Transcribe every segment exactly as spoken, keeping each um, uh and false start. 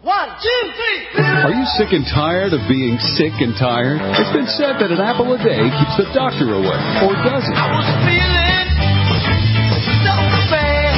One, two, three. Are you sick and tired of being sick and tired? It's been said that an apple a day keeps the doctor away. Or does it? I was feeling so bad.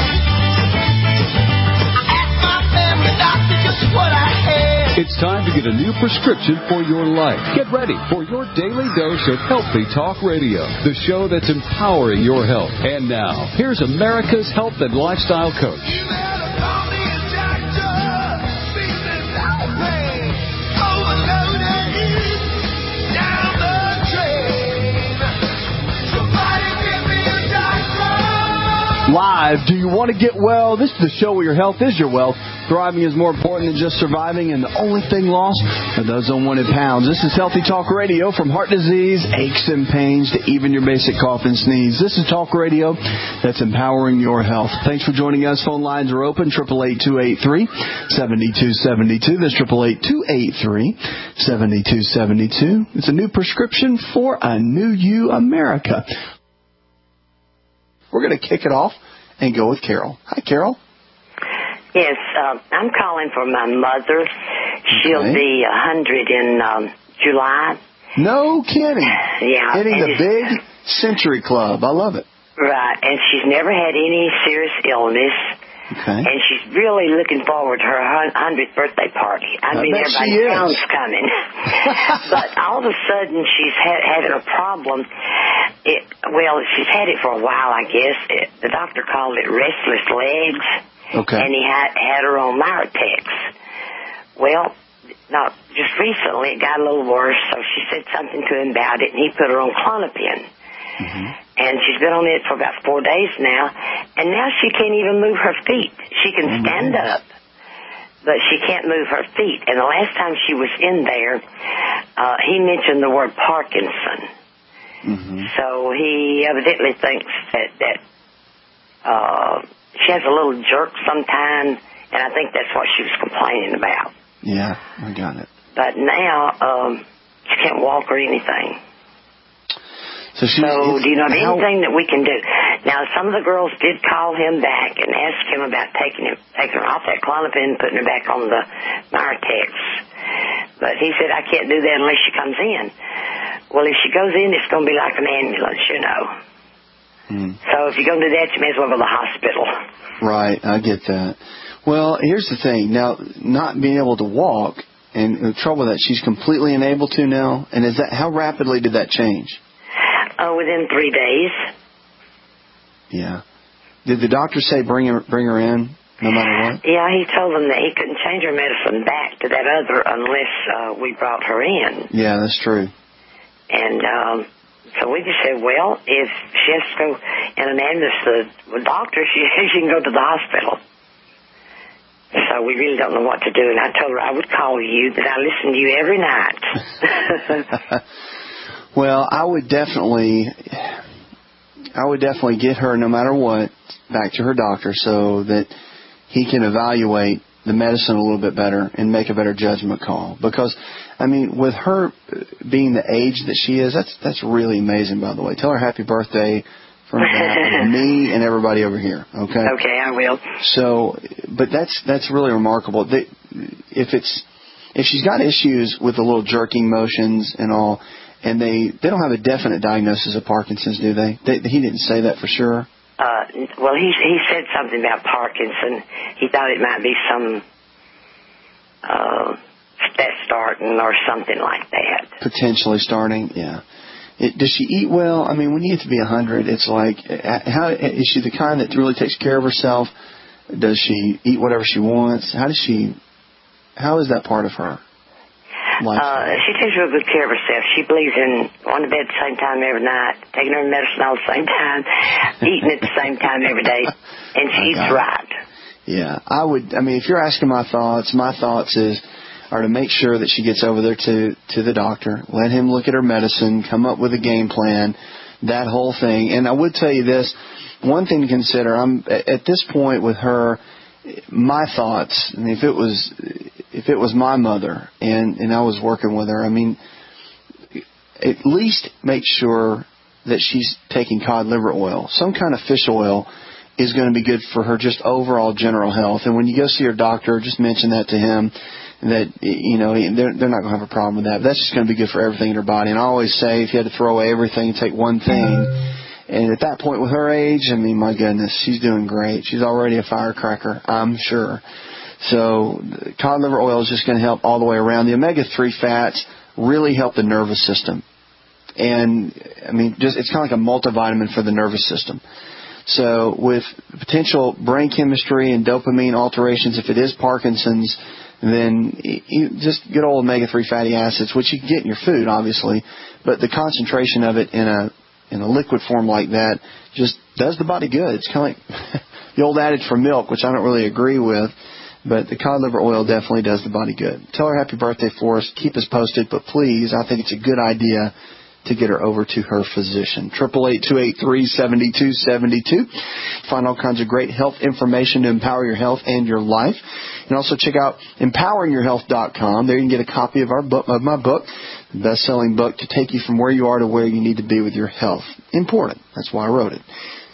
I asked my family doctor just what I had. It's time to get a new prescription for your life. Get ready for your daily dose of Healthy Talk Radio, the show that's empowering your health. And now, here's America's health and lifestyle coach. You better call me a doctor. Business out pain. Overloaded. Down the drain. Somebody give me a doctor. Live. Do you want to get well? This is the show where your health is your wealth. Thriving is more important than just surviving, and the only thing lost are those unwanted pounds. This is Healthy Talk Radio, from heart disease, aches and pains, to even your basic cough and sneeze. This is Talk Radio that's empowering your health. Thanks for joining us. Phone lines are open, eight eight eight, two eight three, seven two seven two. That's eight eight eight, two eight three, seven two seven two. It's a new prescription for a new you, America. We're going to kick it off and go with Carol. Hi, Carol. Yes, uh, I'm calling for my mother. She'll Okay. be one hundred in um, July. No kidding. Yeah. Hitting and the it's- big Century Club. I love it. Right, and she's never had any serious illness, Okay. and she's really looking forward to her hun- hundredth birthday party. I, I mean, bet she everybody is. sounds coming. But all of a sudden, she's ha- having a problem. It, well, she's had it for a while, I guess. It, the doctor called it restless legs. Okay. And he had, had her on Miratex. Well, not just recently, it got a little worse, so she said something to him about it, and he put her on Klonopin. Mm-hmm. And she's been on it for about four days now, and now she can't even move her feet. She can Oh, stand nice. up, but she can't move her feet. And the last time she was in there, uh, he mentioned the word Parkinson. Mm-hmm. So he evidently thinks that, that uh, she has a little jerk sometimes, and I think that's what she was complaining about. Yeah, I got it. But now, um, she can't walk or anything. So, she's, So do you know of how- anything that we can do? Now, some of the girls did call him back and ask him about taking him, taking her off that Klonopin and putting her back on the Miratex. But he said, I can't do that unless she comes in. Well, if she goes in, it's going to be like an ambulance, you know. Hmm. So if you're going to do that, you may as well go to the hospital. Right, I get that. Well, here's the thing. Now, not being able to walk, and the trouble with that, she's completely unable to now. And is that how rapidly did that change? Uh, within three days. Yeah. Did the doctor say bring her bring her in no matter what? Yeah, he told them that he couldn't change her medicine back to that other unless uh, we brought her in. Yeah, that's true. And um, so we just said, well, if she has to go in an ambulance to the doctor, she, she can go to the hospital. So we really don't know what to do. And I told her I would call you, that I listen to you every night. Well, I would definitely, I would definitely get her, no matter what, back to her doctor so that he can evaluate the medicine a little bit better and make a better judgment call. Because, I mean, with her being the age that she is, that's that's really amazing, by the way. Tell her happy birthday from me and everybody over here, okay? Okay, I will. So, but that's that's really remarkable. They, if it's if she's got issues with the little jerking motions and all, and they they don't have a definite diagnosis of Parkinson's, do they? they he didn't say that for sure. Uh, well, he he said something about Parkinson. He thought it might be some uh, that starting or something like that. Potentially starting, yeah. It, does she eat well? I mean, when you get to be a hundred, it's like, how is she the kind that really takes care of herself? Does she eat whatever she wants? How does she? How is that part of her life? Uh, she takes real good care of herself. She believes in going to bed at the same time every night, taking her medicine all the same time, eating at the same time every day, and she eats right. Yeah, I would. I mean, if you're asking my thoughts, my thoughts is are to make sure that she gets over there to to the doctor, let him look at her medicine, come up with a game plan, that whole thing. And I would tell you this, one thing to consider. I'm at this point with her. My thoughts, I mean, if it was if it was my mother and, and I was working with her, I mean, at least make sure that she's taking cod liver oil, some kind of fish oil, is going to be good for her just overall general health. And when you go see her doctor, just mention that to him, that, you know, they're, they're not going to have a problem with that. But that's just going to be good for everything in her body. And I always say, if you had to throw away everything and take one thing, and at that point with her age, I mean, my goodness, she's doing great. She's already a firecracker, I'm sure. So cod liver oil is just going to help all the way around. The omega three fats really help the nervous system. And, I mean, just it's kind of like a multivitamin for the nervous system. So with potential brain chemistry and dopamine alterations, if it is Parkinson's, then you just good old omega three fatty acids, which you can get in your food, obviously, but the concentration of it in a in a liquid form like that just does the body good. It's kind of like the old adage for milk, which I don't really agree with, but the cod liver oil definitely does the body good. Tell her happy birthday for us. Keep us posted, but please, I think it's a good idea to get her over to her physician. triple eight, two eight three, seven two seven two. Find all kinds of great health information to empower your health and your life. And also check out empowering your health dot com. There you can get a copy of our book, of my book, the best-selling book, to take you from where you are to where you need to be with your health. Important. That's why I wrote it.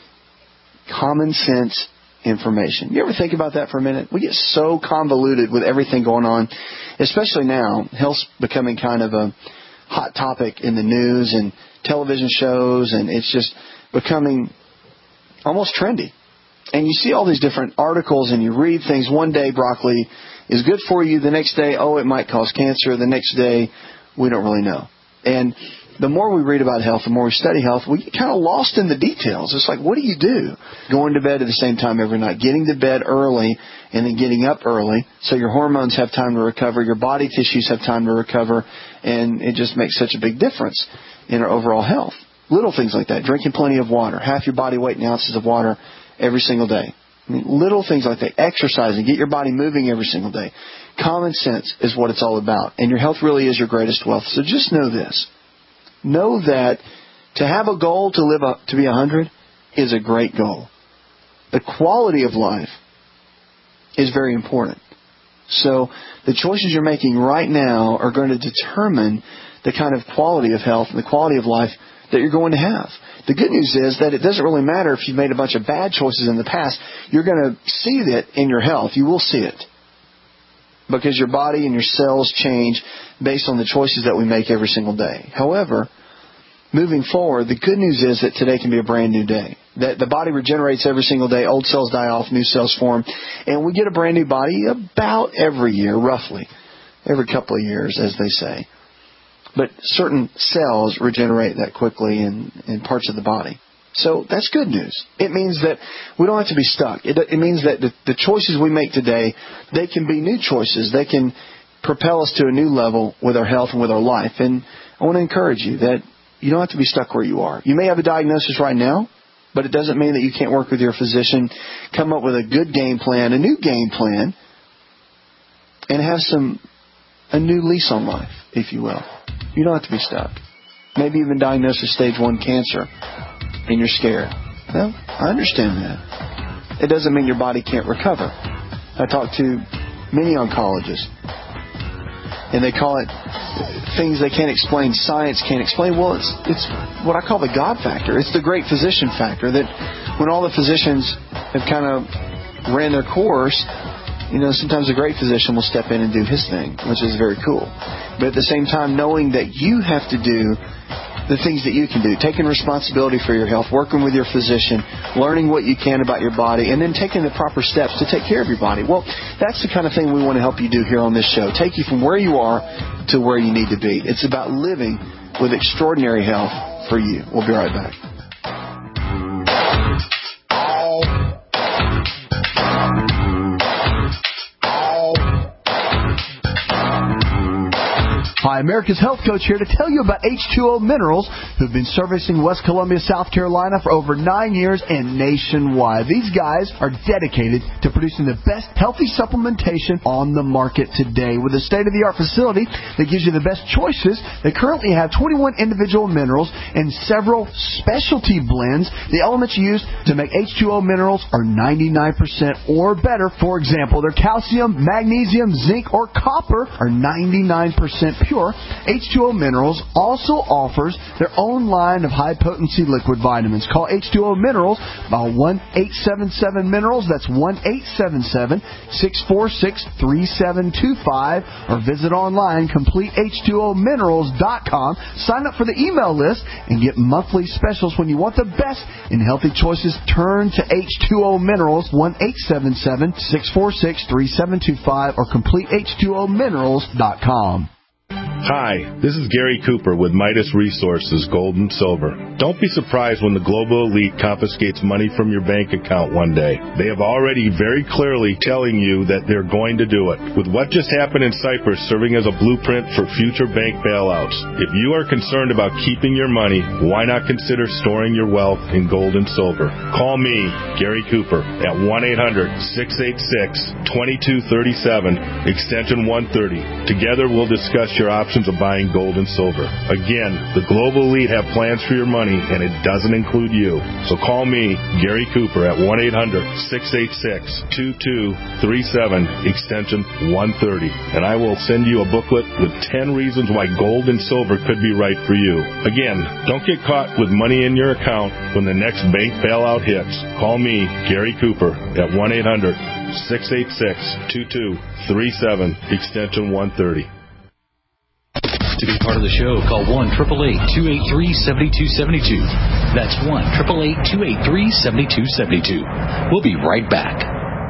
Common sense information. You ever think about that for a minute? We get so convoluted with everything going on, especially now. Health's becoming kind of a hot topic in the news and television shows, and it's just becoming almost trendy. And you see all these different articles and you read things. One day broccoli is good for you. The next day, oh, it might cause cancer. The next day, we don't really know. And the more we read about health, the more we study health, we get kind of lost in the details. It's like, what do you do? Going to bed at the same time every night, getting to bed early and then getting up early so your hormones have time to recover, your body tissues have time to recover, and it just makes such a big difference in our overall health. Little things like that. Drinking plenty of water, half your body weight in ounces of water every single day. I mean, little things like that. Exercising, get your body moving every single day. Common sense is what it's all about. And your health really is your greatest wealth. So just know this. Know that to have a goal to live up to be one hundred is a great goal. The quality of life is very important. So the choices you're making right now are going to determine the kind of quality of health and the quality of life that you're going to have. The good news is that it doesn't really matter if you've made a bunch of bad choices in the past. You're going to see it in your health. You will see it. Because your body and your cells change based on the choices that we make every single day. However, moving forward, the good news is that today can be a brand new day. That the body regenerates every single day. Old cells die off, new cells form. And we get a brand new body about every year, roughly. Every couple of years, as they say. But certain cells regenerate that quickly in, in parts of the body. So that's good news. It means that we don't have to be stuck. It, it means that the, the choices we make today, they can be new choices. They can propel us to a new level with our health and with our life. And I want to encourage you that you don't have to be stuck where you are. You may have a diagnosis right now, but it doesn't mean that you can't work with your physician, come up with a good game plan, a new game plan, and have some a new lease on life, if you will. You don't have to be stuck. Maybe even diagnosed with stage one cancer, and you're scared. Well, I understand that. It doesn't mean your body can't recover. I talked to many oncologists, and they call it things they can't explain, science can't explain. Well, it's it's what I call the God factor. It's the great physician factor, that when all the physicians have kind of ran their course, you know, sometimes a great physician will step in and do his thing, which is very cool. But at the same time, knowing that you have to do the things that you can do, taking responsibility for your health, working with your physician, learning what you can about your body, and then taking the proper steps to take care of your body. Well, that's the kind of thing we want to help you do here on this show. Take you from where you are to where you need to be. It's about living with extraordinary health for you. We'll be right back. Hi, America's Health Coach here to tell you about H two O Minerals, who've been servicing West Columbia, South Carolina for over nine years and nationwide. These guys are dedicated to producing the best healthy supplementation on the market today. With a state-of-the-art facility that gives you the best choices, they currently have twenty-one individual minerals and several specialty blends. The elements used to make H two O Minerals are ninety-nine percent or better. For example, their calcium, magnesium, zinc, or copper are ninety-nine percent pure. pure, H two O Minerals also offers their own line of high-potency liquid vitamins. Call H two O Minerals by one eight seven seven Minerals. That's one eight seven seven, six four six, three seven two five. Or visit online, complete H two O minerals dot com. Sign up for the email list and get monthly specials. When you want the best in healthy choices, turn to H two O Minerals, one eight seven seven, six four six, three seven two five, or complete H two O minerals dot com. Hi, this is Gary Cooper with Midas Resources Gold and Silver. Don't be surprised when the global elite confiscates money from your bank account one day. They have already very clearly telling you that they're going to do it. With what just happened in Cyprus serving as a blueprint for future bank bailouts, if you are concerned about keeping your money, why not consider storing your wealth in gold and silver? Call me, Gary Cooper, at one eight hundred, six eight six, two two three seven, extension one thirty. Together we'll discuss your options of buying gold and silver. Again, the global elite have plans for your money, and it doesn't include you. So call me, Gary Cooper, at one eight hundred, six eight six, two two three seven, extension one thirty, and I will send you a booklet with ten reasons why gold and silver could be right for you. Again, don't get caught with money in your account when the next bank bailout hits. Call me, Gary Cooper, at one eight hundred, six eight six, two two three seven, extension one thirty. To be part of the show, call one eight eight eight, two eight three, seven two seven two. That's one eight eight eight, two eight three, seven two seven two. We'll be right back.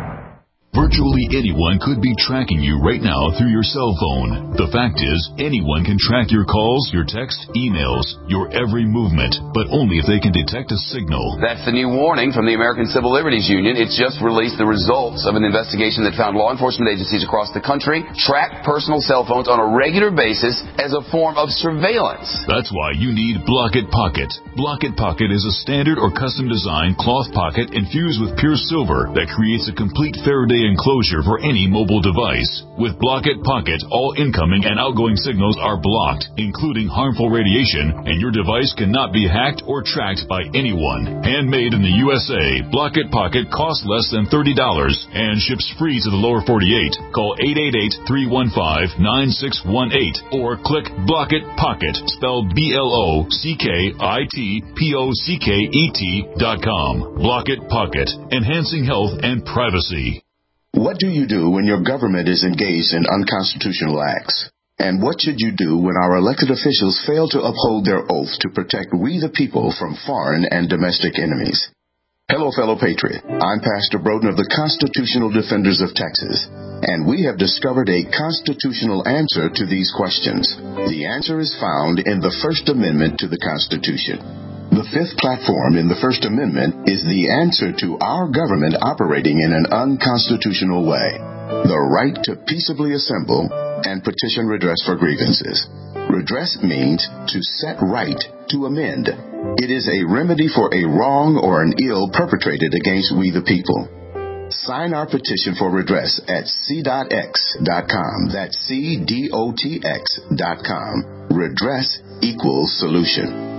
Virtually anyone could be tracking you right now through your cell phone. The fact is, anyone can track your calls, your texts, emails, your every movement, but only if they can detect a signal. That's the new warning from the American Civil Liberties Union. It's just released the results of an investigation that found law enforcement agencies across the country track personal cell phones on a regular basis as a form of surveillance. That's why you need Block-It Pocket. Block-It Pocket is a standard or custom-designed cloth pocket infused with pure silver that creates a complete Faraday enclosure for any mobile device. With Block-It Pocket, all incoming and outgoing signals are blocked, including harmful radiation, and your device cannot be hacked or tracked by anyone. Handmade in the U S A, Block-It Pocket costs less than thirty dollars and ships free to the lower forty-eight. Call eight eight eight, three one five, nine six one eight or click Block-It Pocket, spelled B L O C K I T P O C K E T dot com. Block-It Pocket, enhancing health and privacy. What do you do when your government is engaged in unconstitutional acts? And what should you do when our elected officials fail to uphold their oath to protect we the people from foreign and domestic enemies? Hello, fellow patriot. I'm Pastor Broden of the Constitutional Defenders of Texas, and we have discovered a constitutional answer to these questions. The answer is found in the First Amendment to the Constitution. The fifth platform in the First Amendment is the answer to our government operating in an unconstitutional way. The right to peaceably assemble and petition redress for grievances. Redress means to set right, to amend. It is a remedy for a wrong or an ill perpetrated against we the people. Sign our petition for redress at c dot x dot com. That's C D O T X dot com. Redress equals solution.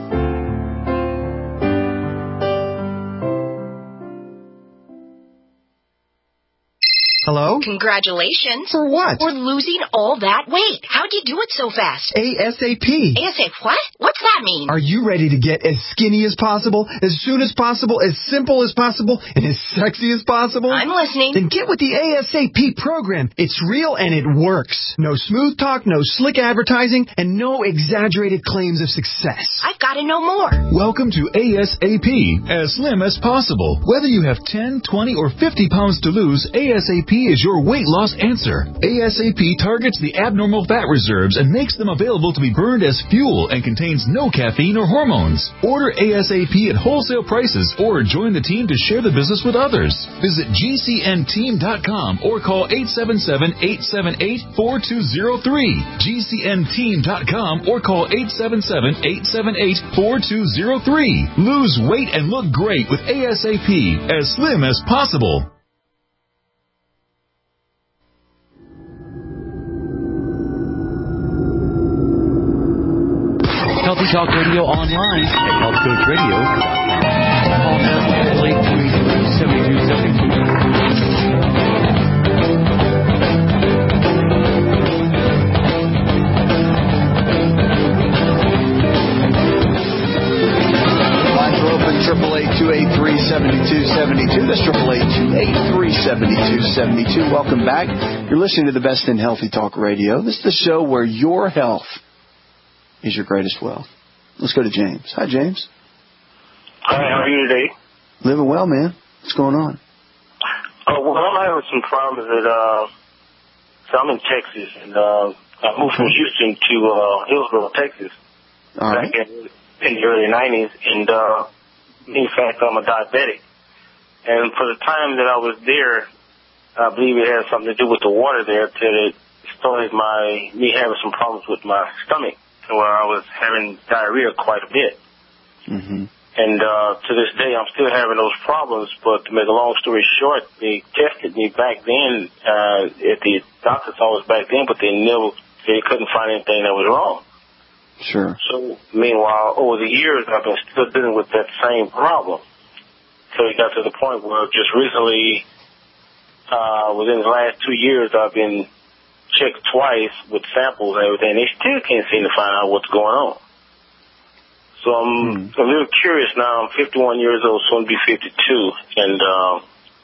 Hello? Congratulations. For what? For losing all that weight. How'd you do it so fast? ASAP. ASAP what? What's that mean? Are you ready to get as skinny as possible, as soon as possible, as simple as possible, and as sexy as possible? I'm listening. Then get with the ASAP program. It's real and it works. No smooth talk, no slick advertising, and no exaggerated claims of success. I've got to know more. Welcome to ASAP, as slim as possible. Whether you have ten, twenty, or fifty pounds to lose, ASAP is your weight loss answer. ASAP targets the abnormal fat reserves and makes them available to be burned as fuel and contains no caffeine or hormones. Order ASAP at wholesale prices or join the team to share the business with others. Visit G C N team dot com or call eight seven seven, eight seven eight, four two zero three. G C N team dot com or call eight seven seven, eight seven eight, four two zero three. Lose weight and look great with ASAP, as slim as possible. Healthy Talk Radio online at health coach radio dot com. Call eight eight eight, two eight three, seven two seven two. seventy-two. Welcome back. You're listening to the best in Healthy Talk Radio. This is the show where your health is your greatest wealth. Let's go to James. Hi, James. Hi, how are you today? Living well, man. What's going on? Uh, well, I'm having some problems at, uh, so I'm in Texas, and uh, I moved from Houston to uh, Hillsborough, Texas, All right. back in, in the early nineties, and uh, in fact, I'm a diabetic. And for the time that I was there, I believe it had something to do with the water there till it started my me having some problems with my stomach, where I was having diarrhea quite a bit. Mm-hmm. And uh, to this day, I'm still having those problems. But to make a long story short, they tested me back then uh, at the doctor's office back then, but they never they couldn't find anything that was wrong. Sure. So meanwhile, over the years, I've been still dealing with that same problem. So it got to the point where just recently, uh, within the last two years, I've been checked twice with samples and everything. They still can't seem to find out what's going on. So I'm hmm. a little curious now. I'm fifty-one years old, soon to be fifty-two, and uh,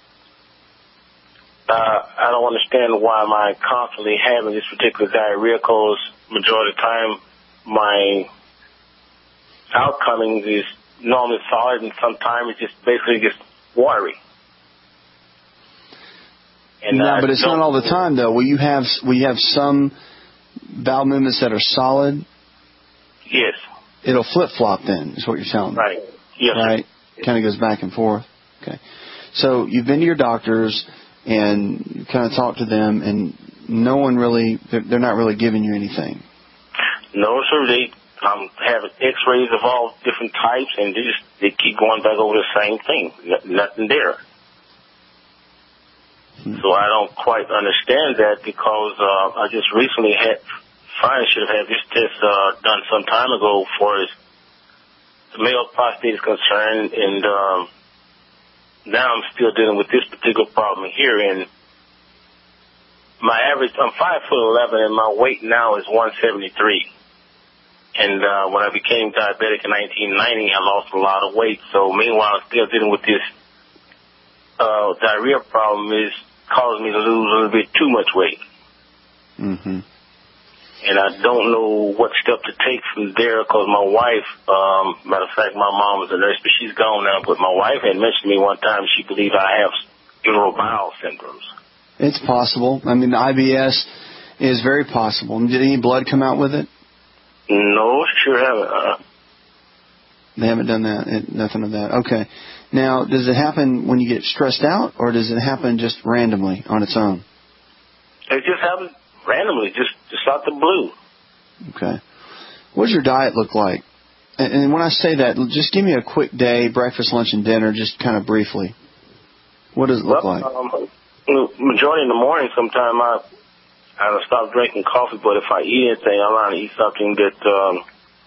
uh, I don't understand why am I constantly having this particular diarrhea, because majority of the time my outcomings is normally solid, and sometimes it just basically gets watery. And no, but it's not all the time, though. Will you have will you have some bowel movements that are solid? Yes. It'll flip-flop then, is what you're telling me. Right. Yes. Right? Kind of goes back and forth. Okay. So you've been to your doctors and you kind of talked to them, and no one really, they're, they're not really giving you anything. No, sir. They um, have x-rays of all different types, and they just they keep going back over the same thing. N- nothing there. Hmm. So I don't quite understand that, because uh, I just recently had... Finally should have had this test uh, done some time ago for as the male prostate is concerned, and um, now I'm still dealing with this particular problem here. And my average, I'm five foot eleven, and my weight now is one seventy-three. And uh, when I became diabetic in nineteen ninety, I lost a lot of weight. So meanwhile, I'm still dealing with this uh, diarrhea problem is causing me to lose a little bit too much weight. Mm-hmm. And I don't know what step to take from there, because my wife, um, matter of fact, my mom was a nurse, but she's gone now. But my wife had mentioned to me one time she believed I have irritable bowel syndromes. It's possible. I mean, the I B S is very possible. Did any blood come out with it? No, sure haven't. Uh, they haven't done that. It, nothing of that. Okay. Now, does it happen when you get stressed out, or does it happen just randomly on its own? It just happens randomly, just, just out the blue. Okay. What does your diet look like? And, and when I say that, just give me a quick day, breakfast, lunch, and dinner, just kind of briefly. What does it look well, like? Um, majority in the morning, sometime I I stop drinking coffee, but if I eat anything, I want to eat something that um,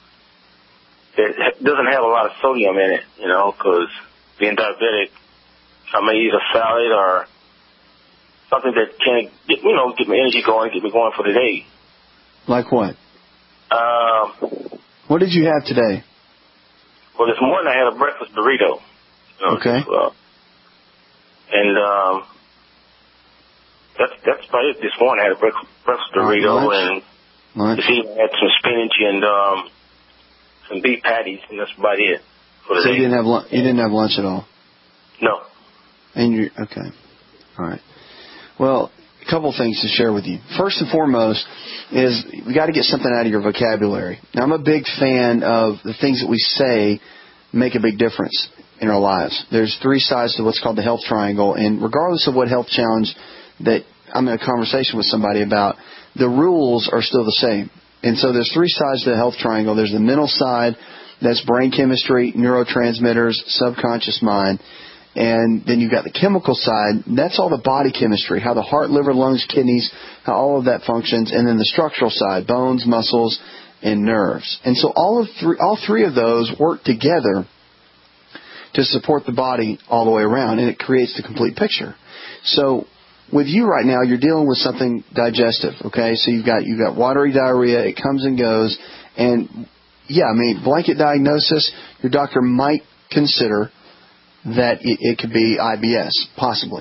that doesn't have a lot of sodium in it, you know, because being diabetic, I may eat a salad or something that can, get, you know, get my energy going, get me going for the day. Like what? Um, what did you have today? Well, this morning I had a breakfast burrito. You know, okay. Uh, and um, that's that's about it. This morning I had a breakfast, breakfast burrito, lunch. and lunch. this evening I had some spinach and um, some beef patties, and that's about it for the so day. you didn't have lunch. You didn't have lunch at all. No. And you okay? All right. Well, a couple things to share with you. First and foremost is we got to get something out of your vocabulary. Now, I'm a big fan of the things that we say make a big difference in our lives. There's three sides to what's called the health triangle, and regardless of what health challenge that I'm in a conversation with somebody about, the rules are still the same. And so there's three sides to the health triangle. There's the mental side, that's brain chemistry, neurotransmitters, subconscious mind. And then you've got the chemical side. That's all the body chemistry, how the heart, liver, lungs, kidneys, how all of that functions. And then the structural side, bones, muscles, and nerves. And so all of three, all three of those work together to support the body all the way around, and it creates the complete picture. So with you right now, you're dealing with something digestive, okay? So you've got you've got watery diarrhea. It comes and goes. And, yeah, I mean, blanket diagnosis, your doctor might consider that it, it could be I B S, possibly. Okay,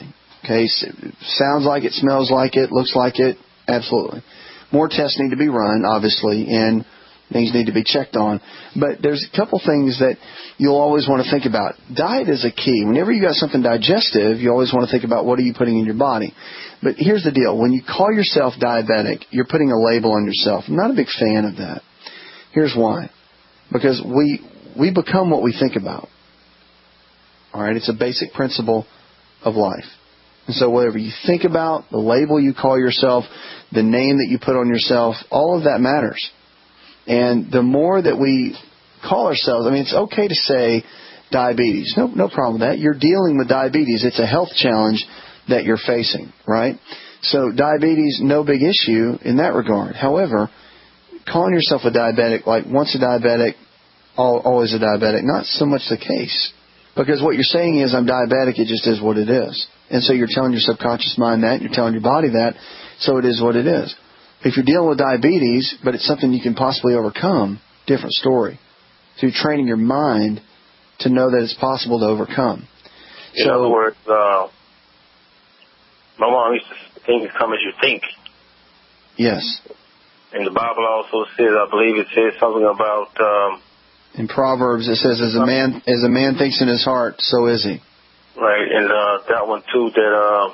Okay, sounds like it, smells like it, looks like it, absolutely. More tests need to be run, obviously, and things need to be checked on. But there's a couple things that you'll always want to think about. Diet is a key. Whenever you got something digestive, you always want to think about what are you putting in your body. But here's the deal. When you call yourself diabetic, you're putting a label on yourself. I'm not a big fan of that. Here's why. Because we we become what we think about. All right? It's a basic principle of life. And so whatever you think about, the label you call yourself, the name that you put on yourself, all of that matters. And the more that we call ourselves, I mean, it's okay to say diabetes. No, no problem with that. You're dealing with diabetes. It's a health challenge that you're facing, right? So diabetes, no big issue in that regard. However, calling yourself a diabetic, like once a diabetic, always a diabetic, not so much the case. Because what you're saying is, I'm diabetic, it just is what it is. And so you're telling your subconscious mind that, you're telling your body that, so it is what it is. If you're dealing with diabetes, but it's something you can possibly overcome, different story. So you're training your mind to know that it's possible to overcome. In so, other words, uh, my mom used to say, things come as you think. Yes. And the Bible also says, I believe it says something about... Um, in Proverbs, it says, as a man as a man thinks in his heart, so is he. Right, and uh, that one too, that... Uh,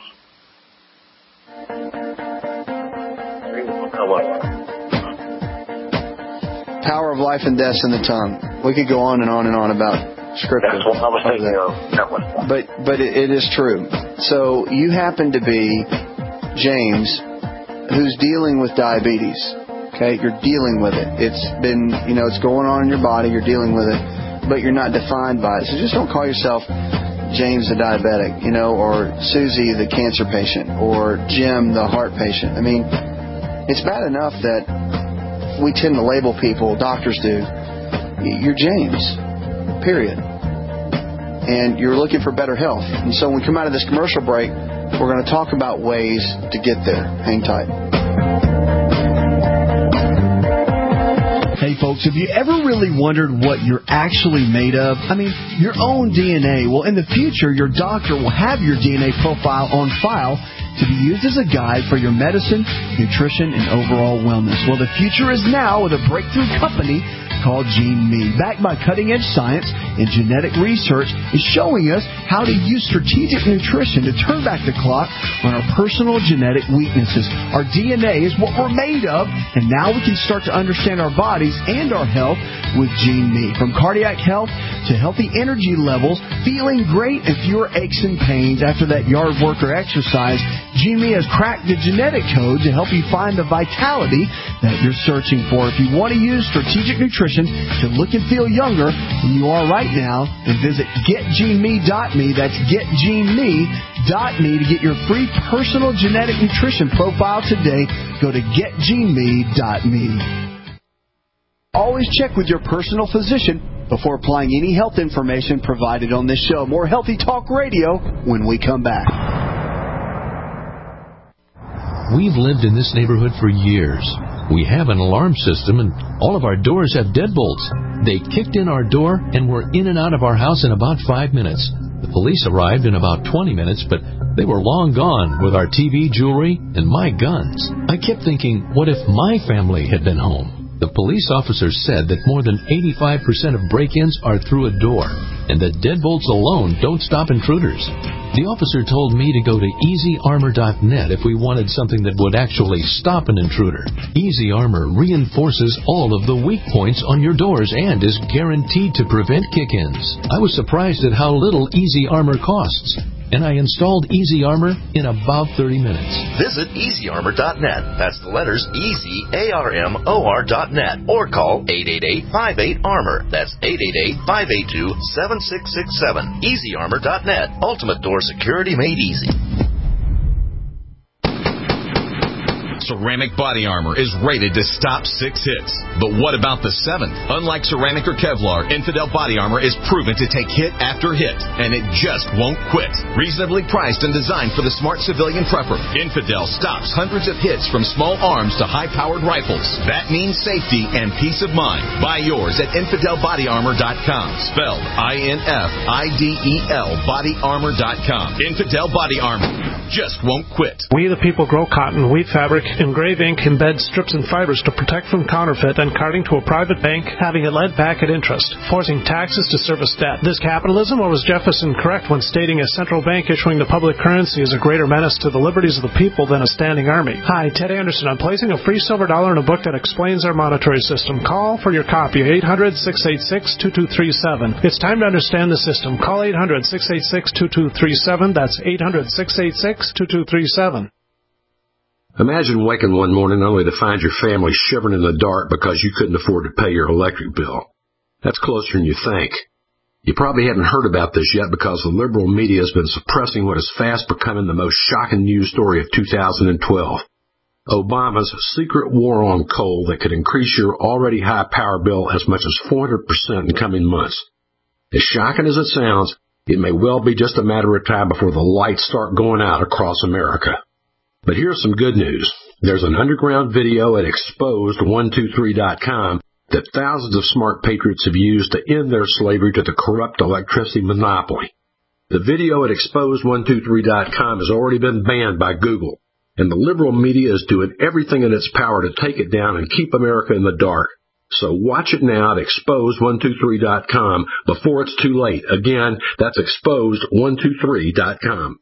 Power of life and death in the tongue. We could go on and on and on about scripture. That's what I was thinking of. That one. But, but it, it is true. So you happen to be James, who's dealing with diabetes. Okay, you're dealing with it. It's been, you know, it's going on in your body. You're dealing with it, but you're not defined by it. So just don't call yourself James the diabetic, you know, or Susie the cancer patient, or Jim the heart patient. I mean, it's bad enough that we tend to label people, doctors do. You're James, period. And you're looking for better health. And so when we come out of this commercial break, we're going to talk about ways to get there. Hang tight. Hey folks, have you ever really wondered what you're actually made of? I mean, your own D N A. Well, in the future, your doctor will have your D N A profile on file to be used as a guide for your medicine, nutrition, and overall wellness. Well, the future is now with a breakthrough company called GeneMe. Backed by cutting-edge science and genetic research, is showing us how to use strategic nutrition to turn back the clock on our personal genetic weaknesses. Our D N A is what we're made of, and now we can start to understand our bodies and our health with GeneMe. From cardiac health to healthy energy levels, feeling great, and fewer aches and pains after that yard work or exercise, GeneMe has cracked the genetic code to help you find the vitality that you're searching for. If you want to use strategic nutrition to look and feel younger than you are right now, then visit get gene me dot me. That's get gene me dot me to get your free personal genetic nutrition profile today. Go to get gene me dot me. Always check with your personal physician before applying any health information provided on this show. More Healthy Talk Radio when we come back. We've lived in this neighborhood for years. We have an alarm system, and all of our doors have deadbolts. They kicked in our door, and we're in and out of our house in about five minutes. The police arrived in about twenty minutes, but they were long gone with our T V, jewelry, and my guns. I kept thinking, what if my family had been home? The police officer said that more than eighty-five percent of break-ins are through a door, and that deadbolts alone don't stop intruders. The officer told me to go to easy armor dot net if we wanted something that would actually stop an intruder. Easy Armor reinforces all of the weak points on your doors and is guaranteed to prevent kick-ins. I was surprised at how little Easy Armor costs, and I installed Easy Armor in about thirty minutes. Visit easy armor dot net. That's the letters easy, A R M O R dot net. Or call eight eight eight, five eight, armor. That's eight eight eight, five eight two, seven six six seven. easy armor dot net. Ultimate door security made easy. Ceramic body armor is rated to stop six hits. But what about the seventh? Unlike ceramic or Kevlar, Infidel body armor is proven to take hit after hit, and it just won't quit. Reasonably priced and designed for the smart civilian prepper, Infidel stops hundreds of hits from small arms to high-powered rifles. That means safety and peace of mind. Buy yours at infidel body armor dot com. Spelled I N F I D E L body armor dot com. Infidel Body Armor. just won't quit. We the people grow cotton, weave fabric, engrave ink, embed strips and fibers to protect from counterfeit and carting to a private bank, having it lent back at interest, forcing taxes to service debt. This capitalism, or was Jefferson correct when stating a central bank issuing the public currency is a greater menace to the liberties of the people than a standing army? Hi, Ted Anderson. I'm placing a free silver dollar in a book that explains our monetary system. Call for your copy, eight hundred, six eight six, two two three seven. It's time to understand the system. Call eight hundred, six eight six, two two three seven. That's eight hundred, six eight six, two two three seven. Imagine waking one morning only to find your family shivering in the dark because you couldn't afford to pay your electric bill. That's closer than you think. You probably haven't heard about this yet because the liberal media has been suppressing what is fast becoming the most shocking news story of two thousand twelve. Obama's secret war on coal that could increase your already high power bill as much as four hundred percent in coming months. As shocking as it sounds, it may well be just a matter of time before the lights start going out across America. But here's some good news. There's an underground video at exposed one two three dot com that thousands of smart patriots have used to end their slavery to the corrupt electricity monopoly. The video at exposed one two three dot com has already been banned by Google, and the liberal media is doing everything in its power to take it down and keep America in the dark. So watch it now at exposed one two three dot com before it's too late. Again, that's exposed one two three dot com.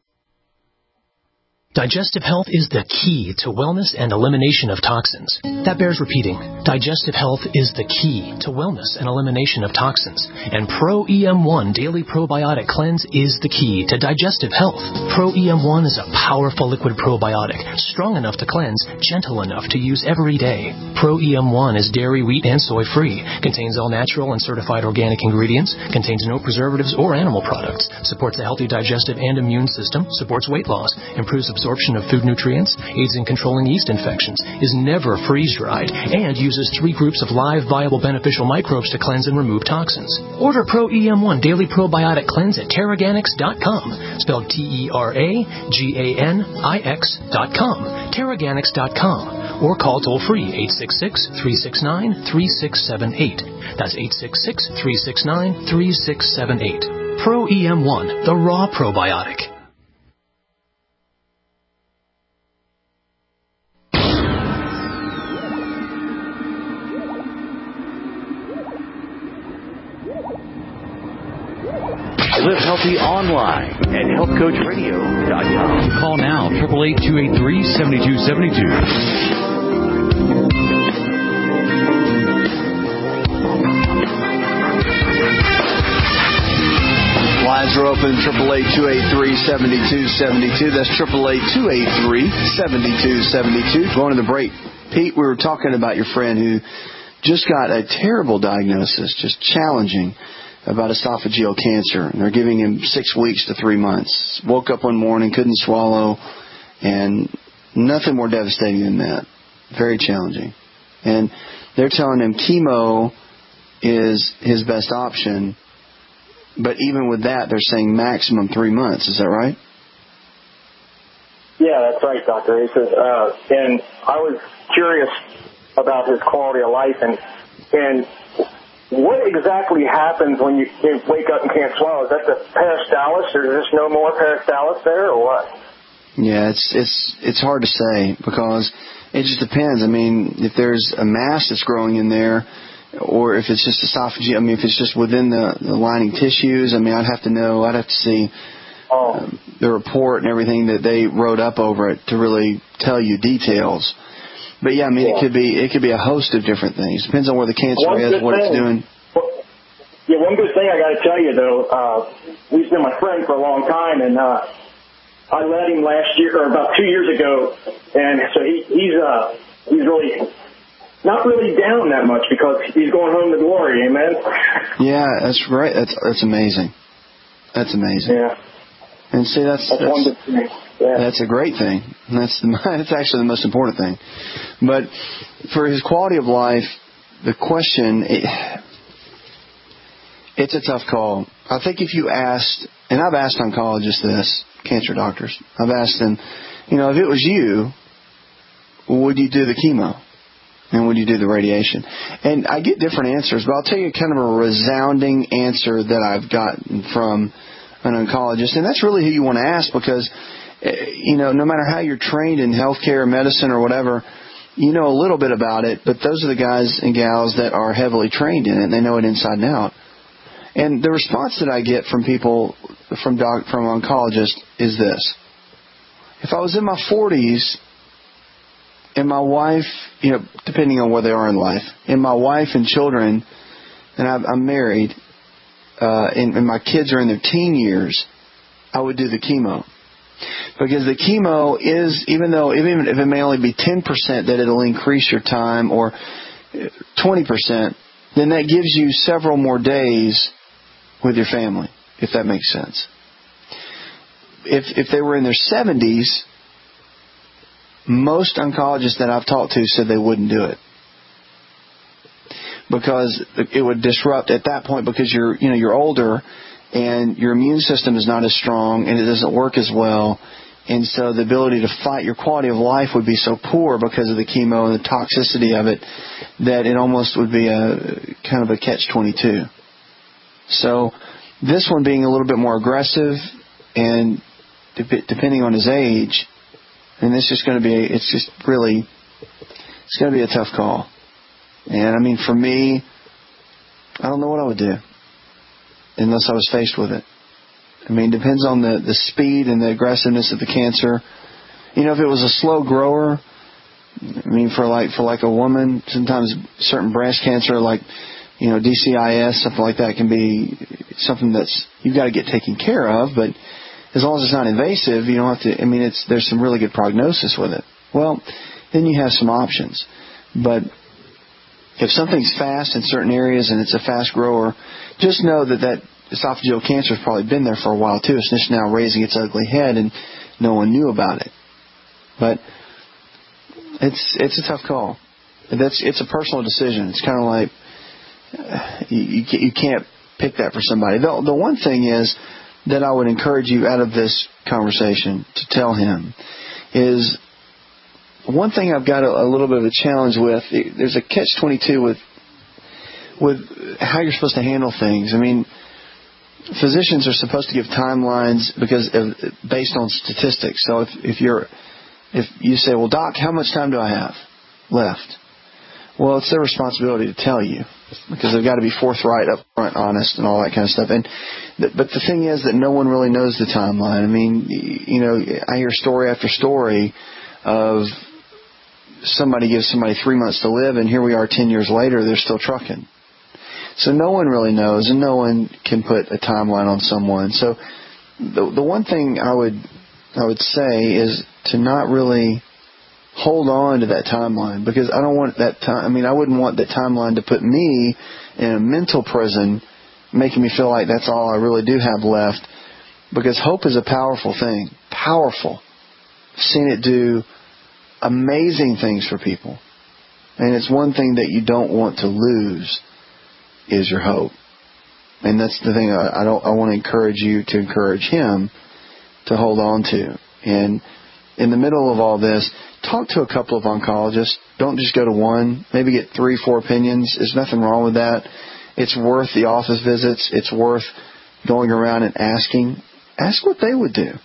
Digestive health is the key to wellness and elimination of toxins. That bears repeating. Digestive health is the key to wellness and elimination of toxins. And Pro E M one Daily Probiotic Cleanse is the key to digestive health. Pro E M one is a powerful liquid probiotic, strong enough to cleanse, gentle enough to use every day. Pro E M one is dairy, wheat, and soy free, contains all natural and certified organic ingredients, contains no preservatives or animal products, supports a healthy digestive and immune system, supports weight loss, improves absorption absorption of food nutrients, aids in controlling yeast infections, is never freeze-dried, and uses three groups of live, viable, beneficial microbes to cleanse and remove toxins. Order Pro E M one Daily Probiotic Cleanse at Terraganix dot com, spelled T E R A G A N I X dot com, Terraganix dot com, or call toll-free eight six six, three six nine, three six seven eight. That's eight six six, three six nine, three six seven eight. Pro E M one, the raw probiotic. Live Healthy online at health coach radio dot com. Call now, eight eight eight, two eight three, seven two seven two. Lines are open, eight eight eight, two eight three, seven two seven two. That's eight eight eight, two eight three, seven two seven two. Going to the break. Pete, we were talking about your friend who just got a terrible diagnosis, just challenging, about esophageal cancer. And they're giving him six weeks to three months. Woke up one morning, couldn't swallow, and nothing more devastating than that. Very challenging. And they're telling him chemo is his best option, but even with that, they're saying maximum three months. Is that right? Yeah, that's right, Doctor He says, uh, and I was curious about his quality of life, and and what exactly happens when you wake up and can't swallow? Is that the peristalsis, or is there no more peristalsis there, or what? Yeah, it's it's it's hard to say because it just depends. I mean, if there's a mass that's growing in there, or if it's just esophageal, I mean, if it's just within the, the lining tissues, I mean, I'd have to know. I'd have to see oh. um, the report and everything that they wrote up over it to really tell you details. But yeah, I mean, yeah. it could be it could be a host of different things. Depends on where the cancer one is, what thing, it's doing. Yeah, one good thing I got to tell you though, uh, he's been my friend for a long time, and uh, I led him last year or about two years ago, and so he, he's uh, he's really not really down that much because he's going home to glory. Amen. Yeah, that's right. That's that's amazing. That's amazing. Yeah. And see, that's that's, that's one good thing. Yeah. That's a great thing. That's the, that's actually the most important thing. But for his quality of life, the question, it, it's a tough call. I think if you asked, and I've asked oncologists this, cancer doctors, I've asked them, you know, if it was you, would you do the chemo? And would you do the radiation? And I get different answers, but I'll tell you kind of a resounding answer that I've gotten from an oncologist. And that's really who you want to ask because you know, no matter how you're trained in healthcare, medicine, or whatever, you know a little bit about it, but those are the guys and gals that are heavily trained in it, and they know it inside and out. And the response that I get from people, from doc, from oncologists, is this. If I was in my forties and my wife, you know, depending on where they are in life, and my wife and children, and I'm, I'm married, uh, and, and my kids are in their teen years, I would do the chemo. Because the chemo is, even though, even if it may only be ten percent that it'll increase your time, or twenty percent, then that gives you several more days with your family, if that makes sense. If if they were in their seventies, most oncologists that I've talked to said they wouldn't do it. Because it would disrupt at that point, because you're, you know, you're older and your immune system is not as strong and it doesn't work as well. And so the ability to fight, your quality of life would be so poor because of the chemo and the toxicity of it, that it almost would be a kind of a catch twenty-two. So this one being a little bit more aggressive, and depending on his age, and it's just going to be, it's just really, it's going to be a tough call. And I mean, for me, I don't know what I would do unless I was faced with it. I mean, it depends on the, the speed and the aggressiveness of the cancer. You know, if it was a slow grower, I mean, for like for like a woman, sometimes certain breast cancer, like, you know, D C I S, something like that, can be something that's you've got to get taken care of. But as long as it's not invasive, you don't have to. I mean, it's there's some really good prognosis with it. Well, then you have some options. But if something's fast in certain areas and it's a fast grower, just know that that esophageal cancer has probably been there for a while too. It's just now raising its ugly head and no one knew about it. But it's it's a tough call. That's it's a personal decision. It's kind of like uh, you you can't pick that for somebody. The, the one thing is that I would encourage you out of this conversation to tell him is one thing I've got a, a little bit of a challenge with. There's a catch twenty-two with with how you're supposed to handle things. I mean, physicians are supposed to give timelines because of, based on statistics. So if, if you're if you say, well, doc, how much time do I have left? Well, it's their responsibility to tell you because they've got to be forthright, upfront, honest, and all that kind of stuff. And but the thing is that no one really knows the timeline. I mean, you know, I hear story after story of somebody gives somebody three months to live, and here we are ten years later, they're still trucking. So no one really knows, and no one can put a timeline on someone. So the the one thing I would I would say is to not really hold on to that timeline, because I don't want that time. I mean, I wouldn't want that timeline to put me in a mental prison, making me feel like that's all I really do have left. Because hope is a powerful thing, powerful. I've seen it do amazing things for people, and it's one thing that you don't want to lose is your hope. And that's the thing I, I don't I want to encourage you to encourage him to hold on to. And in the middle of all this, talk to a couple of oncologists. Don't just go to one. Maybe get three, four opinions. There's nothing wrong with that. It's worth the office visits. It's worth going around and asking. Ask what they would do.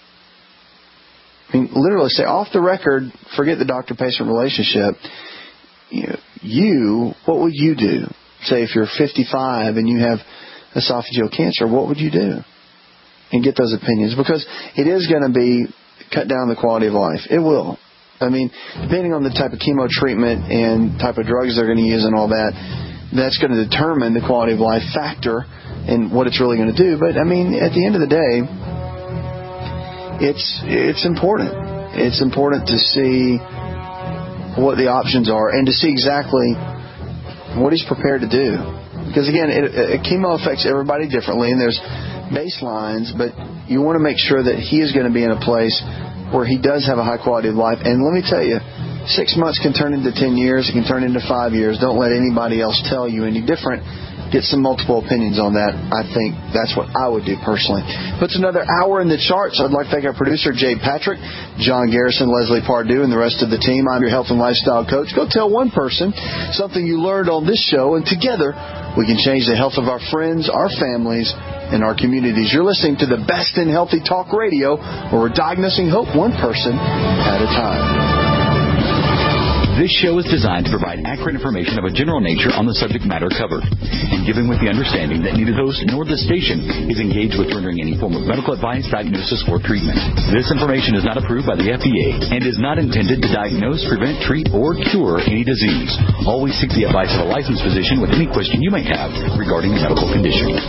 I mean, literally say off the record, forget the doctor-patient relationship. You, know, you, what would you do? Say if you're fifty-five and you have esophageal cancer, what would you do? And get those opinions, because it is going to be cut down the quality of life. It will. I mean, depending on the type of chemo treatment and type of drugs they're going to use and all that, that's going to determine the quality of life factor and what it's really going to do. But I mean, at the end of the day, it's it's important. It's important to see what the options are and to see exactly what he's prepared to do. Because again, it, it, chemo affects everybody differently, and there's baselines, but you want to make sure that he is going to be in a place where he does have a high quality of life. And let me tell you, six months can turn into ten years, it can turn into five years. Don't let anybody else tell you any different. get some multiple opinions on that. I think that's what I would do personally. Puts another hour in the charts. I'd like to thank our producer, Jay Patrick, John Garrison, Leslie Pardue, and the rest of the team. I'm your health and lifestyle coach. Go tell one person something you learned on this show, and together we can change the health of our friends, our families, and our communities. You're listening to the best in healthy talk radio, where we're diagnosing hope one person at a time. This show is designed to provide accurate information of a general nature on the subject matter covered, and given with the understanding that neither host nor the station is engaged with rendering any form of medical advice, diagnosis, or treatment. This information is not approved by the F D A and is not intended to diagnose, prevent, treat, or cure any disease. Always seek the advice of a licensed physician with any question you may have regarding a medical condition.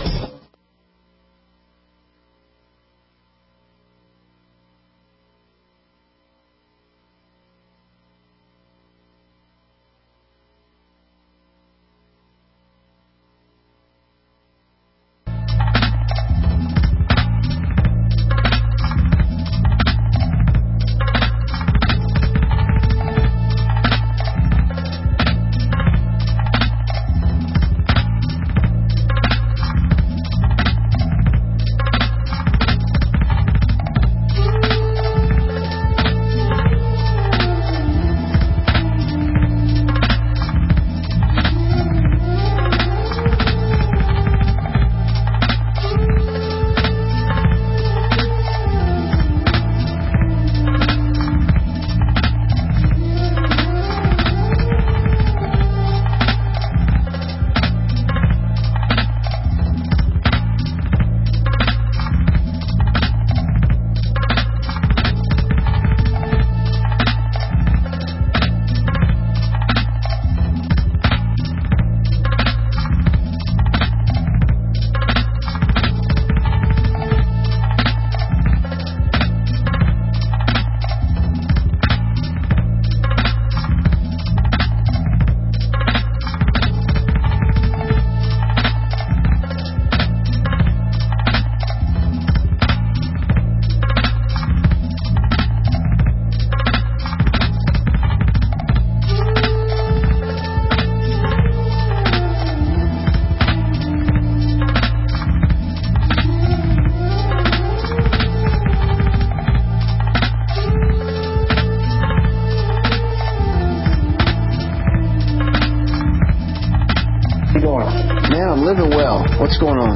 What's going on?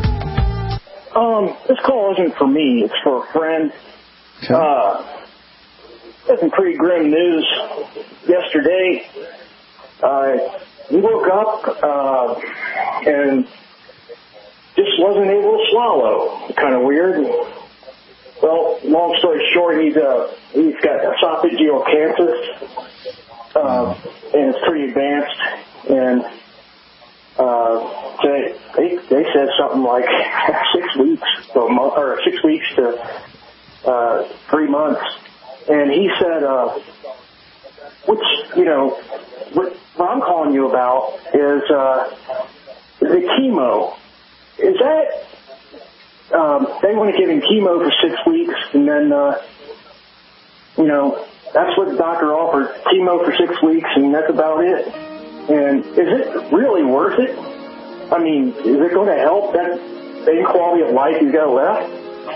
Um, this call isn't for me. It's for a friend. Okay. Uh, got some pretty grim news yesterday. Uh, he woke up uh, and just wasn't able to swallow. Kind of weird. Well, long story short, he's uh, he's got esophageal cancer, uh, and it's pretty advanced. And uh, they, they they said something like six weeks to a month, or six weeks to uh, three months. And he said, uh, which you know, what, what I'm calling you about is uh, the chemo. Is that? Um, they want to give him chemo for six weeks, and then, uh, you know, that's what the doctor offered, chemo for six weeks, and that's about it. And is it really worth it? I mean, is it going to help that same quality of life he's got left?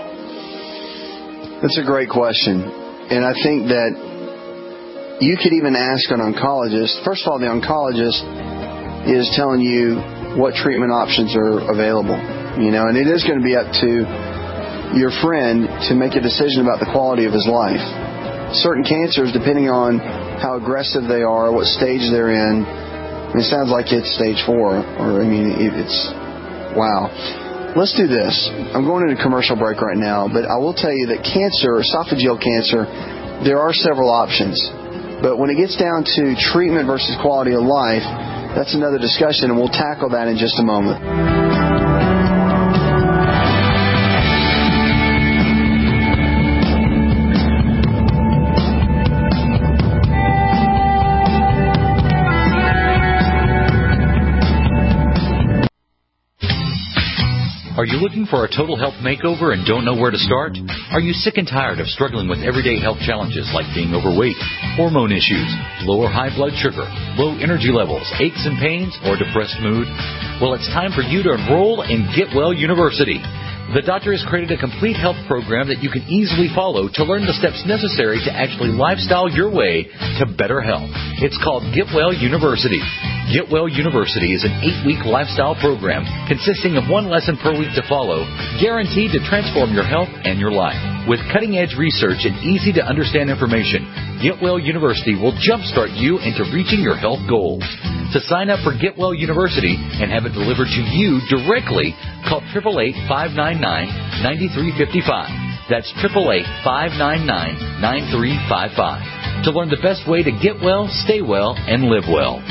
That's a great question. And I think that you could even ask an oncologist. First of all, the oncologist is telling you what treatment options are available. You know, and it is going to be up to your friend to make a decision about the quality of his life. Certain cancers, depending on how aggressive they are, what stage they're in, I mean, it sounds like it's stage four, or I mean, it's, wow. Let's do this. I'm going into a commercial break right now, but I will tell you that cancer, esophageal cancer, there are several options. But when it gets down to treatment versus quality of life, that's another discussion, and we'll tackle that in just a moment. Are you looking for a total health makeover and don't know where to start? Are you sick and tired of struggling with everyday health challenges like being overweight, hormone issues, low or high blood sugar, low energy levels, aches and pains, or depressed mood? Well, it's time for you to enroll in Get Well University. The doctor has created a complete health program that you can easily follow to learn the steps necessary to actually lifestyle your way to better health. It's called Get Well University. Get Well University is an eight-week lifestyle program consisting of one lesson per week to follow, guaranteed to transform your health and your life. With cutting-edge research and easy-to-understand information, Get Well University will jumpstart you into reaching your health goals. To sign up for Get Well University and have it delivered to you directly, call eight eight eight, five nine nine, nine three five five. That's eight eight eight, five nine nine, nine three five five. To learn the best way to get well, stay well, and live well.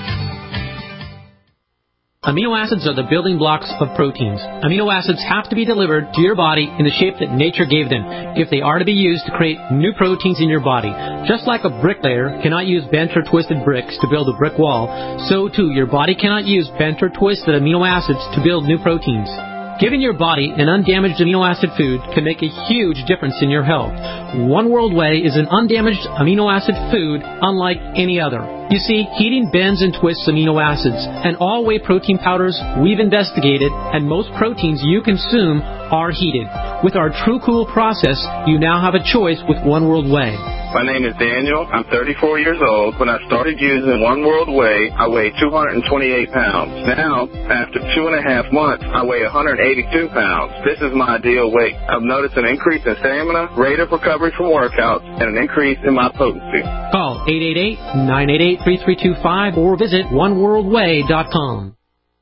Amino acids are the building blocks of proteins. Amino acids have to be delivered to your body in the shape that nature gave them if they are to be used to create new proteins in your body. Just like a bricklayer cannot use bent or twisted bricks to build a brick wall, so too your body cannot use bent or twisted amino acids to build new proteins. Giving your body an undamaged amino acid food can make a huge difference in your health. One World Whey is an undamaged amino acid food unlike any other. You see, heating bends and twists amino acids, and all whey protein powders we've investigated, and most proteins you consume are heated. With our True Cool process, you now have a choice with One World Whey. My name is Daniel. I'm thirty-four years old. When I started using One World Whey, I weighed two hundred twenty-eight pounds. Now, after two and a half months, I weigh one hundred eighty-two pounds. This is my ideal weight. I've noticed an increase in stamina, rate of recovery from workouts, and an increase in my potency. Call eight eight eight, nine eight eight, three three two five or visit one world way dot com.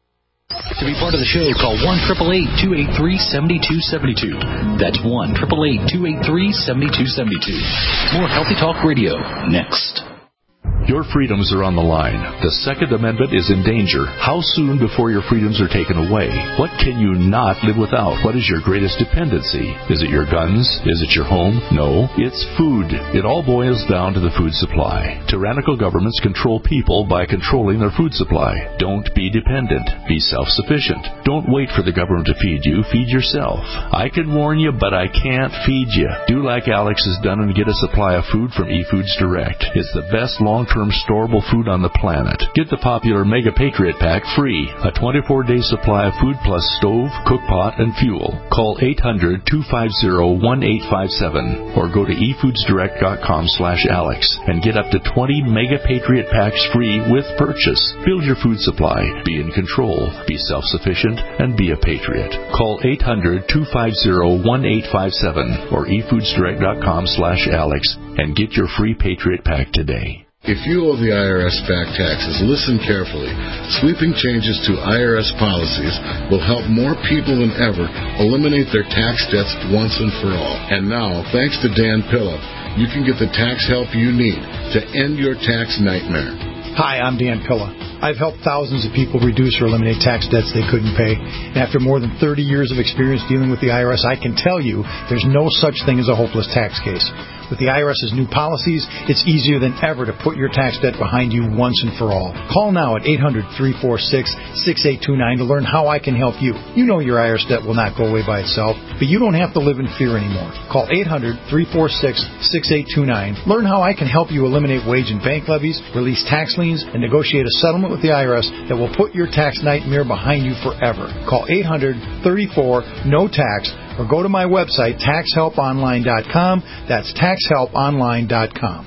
To be part of the show, call one eight eight eight, two eight three, seven two seven two. That's one eight eight eight, two eight three, seven two seven two. More Healthy Talk Radio next. Your freedoms are on the line. The Second Amendment is in danger. How soon before your freedoms are taken away? What can you not live without? What is your greatest dependency? Is it your guns? Is it your home? No, it's food. It all boils down to the food supply. Tyrannical governments control people by controlling their food supply. Don't be dependent. Be self-sufficient. Don't wait for the government to feed you. Feed yourself. I can warn you, but I can't feed you. Do like Alex has done and get a supply of food from eFoods Direct. It's the best long-term storable food on the planet. Get the popular Mega Patriot Pack free. A twenty-four day supply of food plus stove, cook pot, and fuel. Call eight hundred, two five zero, one eight five seven or go to e foods direct dot com slash Alex and get up to twenty Mega Patriot Packs free with purchase. Build your food supply. Be in control. Be self-sufficient and be a patriot. Call eight hundred, two five zero, one eight five seven or e foods direct dot com slash Alex and get your free Patriot Pack today. If you owe the I R S back taxes, listen carefully. Sweeping changes to I R S policies will help more people than ever eliminate their tax debts once and for all. And now, thanks to Dan Pilla, you can get the tax help you need to end your tax nightmare. Hi, I'm Dan Pilla. I've helped thousands of people reduce or eliminate tax debts they couldn't pay. And after more than thirty years of experience dealing with the I R S, I can tell you there's no such thing as a hopeless tax case. With the I R S's new policies, it's easier than ever to put your tax debt behind you once and for all. Call now at eight hundred, three four six, six eight two nine to learn how I can help you. You know your I R S debt will not go away by itself, but you don't have to live in fear anymore. Call eight hundred, three four six, six eight two nine. Learn how I can help you eliminate wage and bank levies, release tax liens, and negotiate a settlement with the I R S that will put your tax nightmare behind you forever. Call eight hundred, thirty-four, N O T A X or go to my website, tax help online dot com. That's tax help online dot com.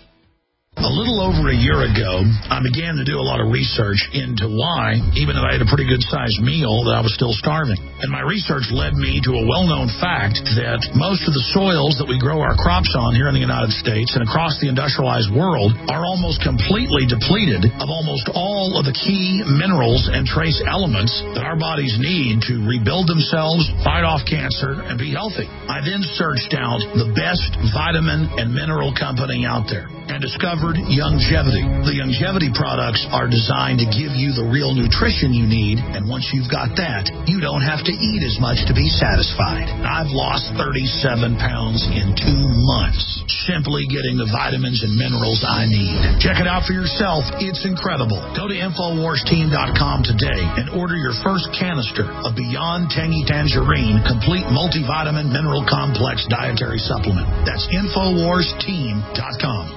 A little over a year ago, I began to do a lot of research into why, even though I had a pretty good-sized meal, that I was still starving. And my research led me to a well-known fact that most of the soils that we grow our crops on here in the United States and across the industrialized world are almost completely depleted of almost all of the key minerals and trace elements that our bodies need to rebuild themselves, fight off cancer, and be healthy. I then searched out the best vitamin and mineral company out there and discovered Youngevity. The Youngevity products are designed to give you the real nutrition you need, and once you've got that, you don't have to eat as much to be satisfied. I've lost thirty-seven pounds in two months. simply getting the vitamins and minerals I need. Check it out for yourself. It's incredible. Go to Infowars Team dot com today and order your first canister of Beyond Tangy Tangerine Complete Multivitamin Mineral Complex Dietary Supplement. That's Infowars Team dot com.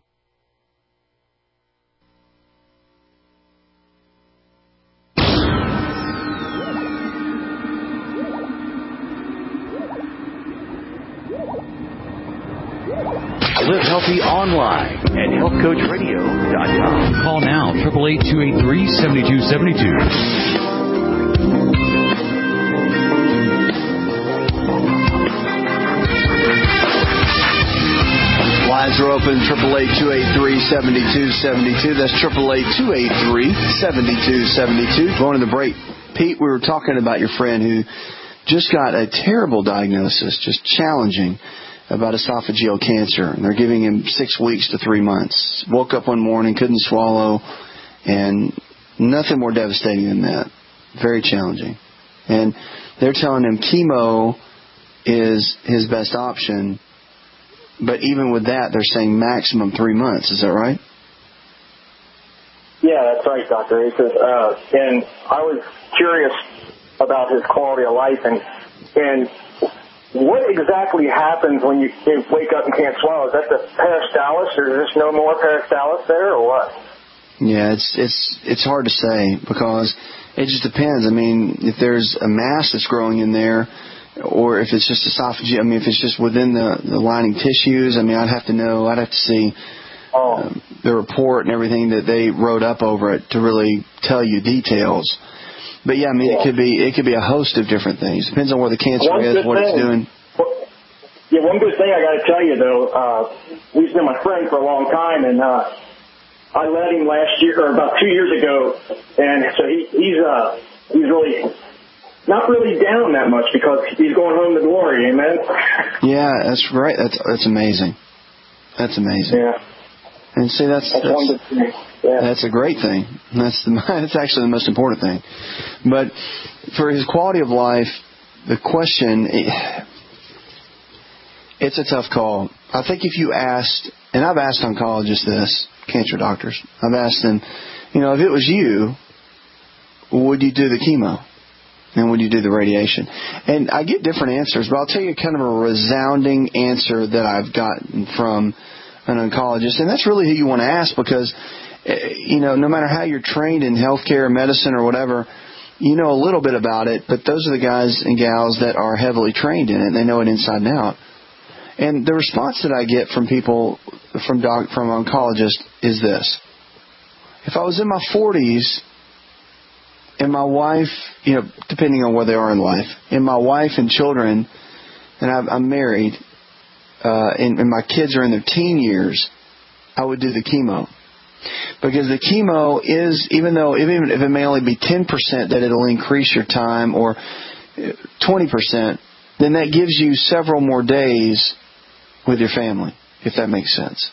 Live healthy online at health coach radio dot com. Call now, eight eight eight, two eight three, seven two seven two. Lines are open, eight eight eight, two eight three, seven two seven two. That's eight eight eight, two eight three, seven two seven two. Going to the break. Pete, we were talking about your friend who just got a terrible diagnosis, just challenging, about esophageal cancer. And they're giving him six weeks to three months. Woke up one morning, couldn't swallow, and nothing more devastating than that. Very challenging. And they're telling him chemo is his best option, but even with that, they're saying maximum three months. Is that right? Yeah, that's right, Doctor Aces. Uh, and I was curious about his quality of life, and and what exactly happens when you wake up and can't swallow? Is that the peristalsis, or is there no more peristalsis there, or what? Yeah, it's it's it's hard to say because it just depends. I mean, if there's a mass that's growing in there, or if it's just esophageal, I mean, if it's just within the, the lining tissues, I mean, I'd have to know, I'd have to see oh. um, the report and everything that they wrote up over it to really tell you details. But yeah, I mean, yeah. it could be it could be a host of different things. Depends on where the cancer one is, what thing. It's doing. Yeah, one good thing I got to tell you though, uh, he's been my friend for a long time, and uh, I led him last year or about two years ago, and so he, he's uh, he's really not really down that much because he's going home to glory. Amen. Yeah, that's right. That's that's amazing. That's amazing. Yeah. And see, that's that's, that's, one good yeah. that's a great thing. That's the that's actually the most important thing. But for his quality of life, the question, it, it's a tough call. I think if you asked, and I've asked oncologists this, cancer doctors, I've asked them, you know, if it was you, would you do the chemo? And would you do the radiation? And I get different answers, but I'll tell you kind of a resounding answer that I've gotten from an oncologist. And that's really who you want to ask because, you know, no matter how you're trained in healthcare, medicine, or whatever, you know a little bit about it, but those are the guys and gals that are heavily trained in it. They know it inside and out. And the response that I get from people, from doc, from oncologists, is this. If I was in my forties and my wife, you know, depending on where they are in life, and my wife and children, and I've, I'm married, uh, and, and my kids are in their teen years, I would do the chemo. Because the chemo is, even though, even if it may only be ten percent that it'll increase your time, or twenty percent, then that gives you several more days with your family, if that makes sense.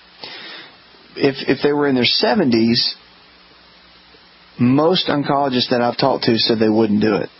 If if they were in their seventies, most oncologists that I've talked to said they wouldn't do it.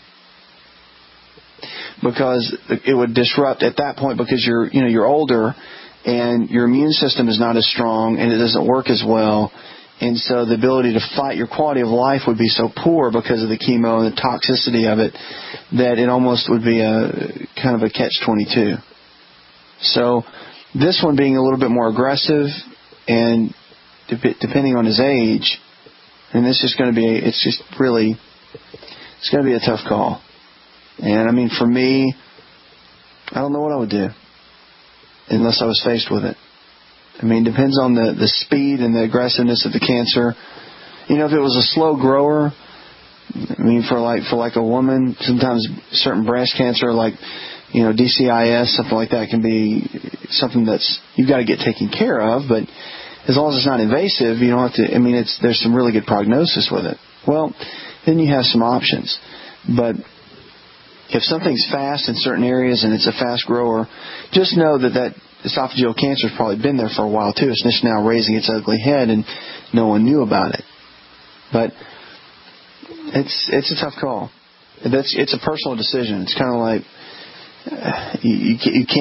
Because it would disrupt at that point, because you're, you know, you're older and your immune system is not as strong and it doesn't work as well. And so the ability to fight, your quality of life would be so poor because of the chemo and the toxicity of it that it almost would be a kind of a catch twenty-two. So this one being a little bit more aggressive and de- depending on his age, and this is going to be, it's just really, it's going to be a tough call. And I mean, for me, I don't know what I would do unless I was faced with it. I mean, it depends on the, the speed and the aggressiveness of the cancer. You know, if it was a slow grower, I mean, for like for like a woman, sometimes certain breast cancer, like, you know, D C I S, something like that, can be something that's you've got to get taken care of. But as long as it's not invasive, you don't have to. I mean, it's there's some really good prognosis with it. Well, then you have some options. But if something's fast in certain areas and it's a fast grower, just know that that esophageal cancer has probably been there for a while too. It's just now raising its ugly head and no one knew about it. But it's it's a tough call. That's it's a personal decision. It's kind of like uh, you, you can't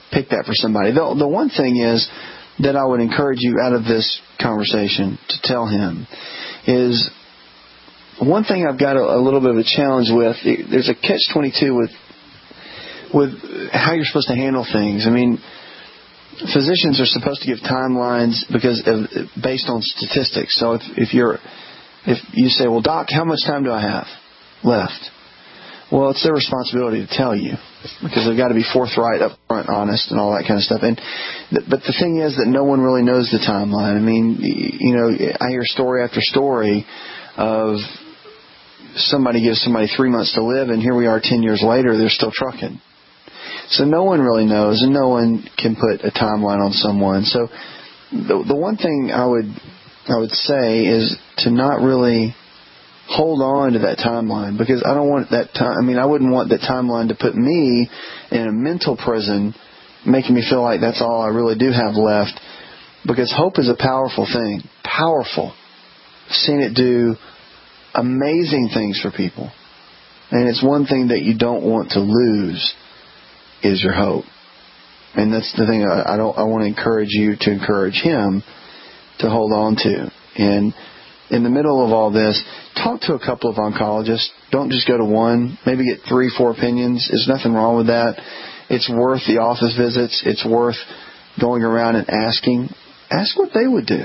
pick that for somebody. The, the one thing is that I would encourage you out of this conversation to tell him is one thing I've got a, a little bit of a challenge with. There's a catch twenty-two with with how you're supposed to handle things. I mean, physicians are supposed to give timelines because of, based on statistics. So if, if you're if you say, well, doc, how much time do I have left? Well, it's their responsibility to tell you because they've got to be forthright, upfront, honest, and all that kind of stuff. And th- but the thing is that no one really knows the timeline. I mean, you know, I hear story after story of somebody gives somebody three months to live, and here we are ten years later, they're still trucking. So no one really knows, and no one can put a timeline on someone. So the the one thing I would I would say is to not really hold on to that timeline, because I don't want that time. I mean, I wouldn't want that timeline to put me in a mental prison, making me feel like that's all I really do have left. Because hope is a powerful thing, powerful. I've seen it do amazing things for people, and it's one thing that you don't want to lose. Is your hope. And that's the thing I, I don't I want to encourage you to encourage him to hold on to. And in the middle of all this, talk to a couple of oncologists. Don't just go to one. Maybe get three, four opinions. There's nothing wrong with that. It's worth the office visits. It's worth going around and asking. Ask what they would do.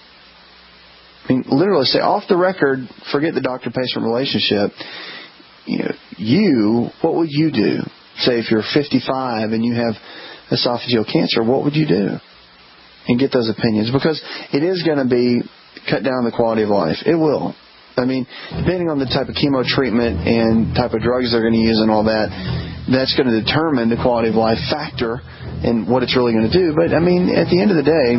I mean, literally say, off the record, forget the doctor-patient relationship. You know, you, what would you do? Say if you're fifty-five and you have esophageal cancer, what would you do? And get those opinions, because it is going to be cut down the quality of life. It will. I mean, depending on the type of chemo treatment and type of drugs they're going to use and all that, that's going to determine the quality of life factor and what it's really going to do. But I mean, at the end of the day,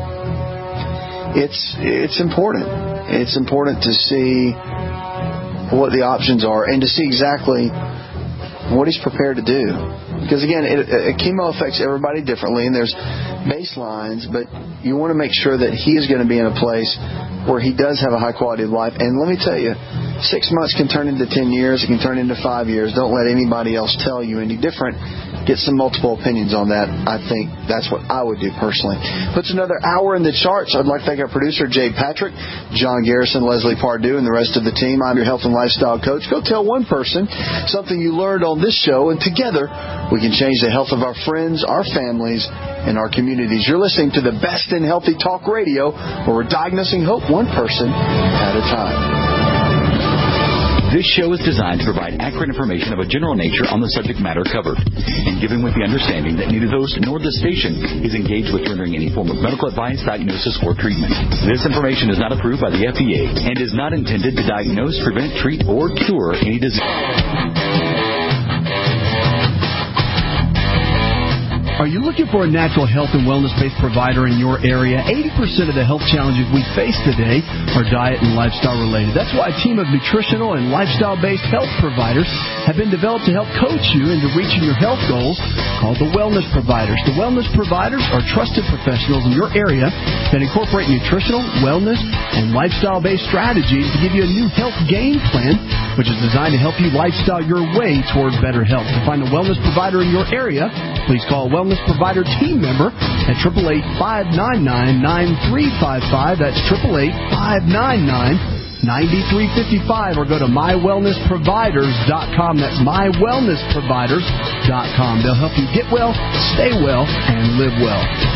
it's it's important. It's important to see what the options are and to see exactly what he's prepared to do. Because again, it, it, chemo affects everybody differently, and there's baselines, but you want to make sure that he is going to be in a place where he does have a high quality of life. And let me tell you, six months can turn into ten years, it can turn into five years. Don't let anybody else tell you any different. Get some multiple opinions on that. I think that's what I would do personally. Puts another hour in the charts. I'd like to thank our producer, Jay Patrick, John Garrison, Leslie Pardue, and the rest of the team. I'm your health and lifestyle coach. Go tell one person something you learned on this show, and together we can change the health of our friends, our families, and our communities. You're listening to the best in healthy talk radio, where we're diagnosing hope one person at a time. This show is designed to provide accurate information of a general nature on the subject matter covered, and given with the understanding that neither host nor the station is engaged with rendering any form of medical advice, diagnosis, or treatment. This information is not approved by the F D A and is not intended to diagnose, prevent, treat, or cure any disease. Are you looking for a natural health and wellness-based provider in your area? eighty percent of the health challenges we face today are diet and lifestyle-related. That's why a team of nutritional and lifestyle-based health providers have been developed to help coach you into reaching your health goals, called the Wellness Providers. The Wellness Providers are trusted professionals in your area that incorporate nutritional, wellness, and lifestyle-based strategies to give you a new health game plan, which is designed to help you lifestyle your way toward better health. To find a wellness provider in your area, please call a Wellness Provider team member at eight eight eight, five nine nine, nine three five five. That's eight eight eight, five nine nine, nine three five five. Or go to my wellness providers dot com. That's my wellness providers dot com. They'll help you get well, stay well, and live well.